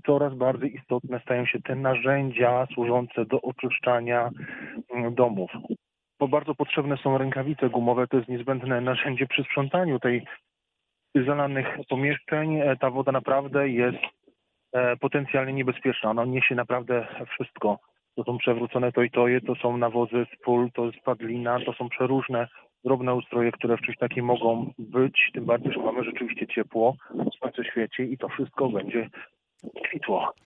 coraz bardziej istotne stają się te narzędzia służące do oczyszczania domów. Bo bardzo potrzebne są rękawice gumowe, to jest niezbędne narzędzie przy sprzątaniu tych zalanych pomieszczeń. Ta woda naprawdę jest potencjalnie niebezpieczna. Ona niesie naprawdę wszystko. To są przewrócone toje, to są nawozy z pól, to jest padlina, to są przeróżne drobne ustroje, które w czymś takim mogą być. Tym bardziej, że mamy rzeczywiście ciepło, słońce świeci i to wszystko będzie kwitło.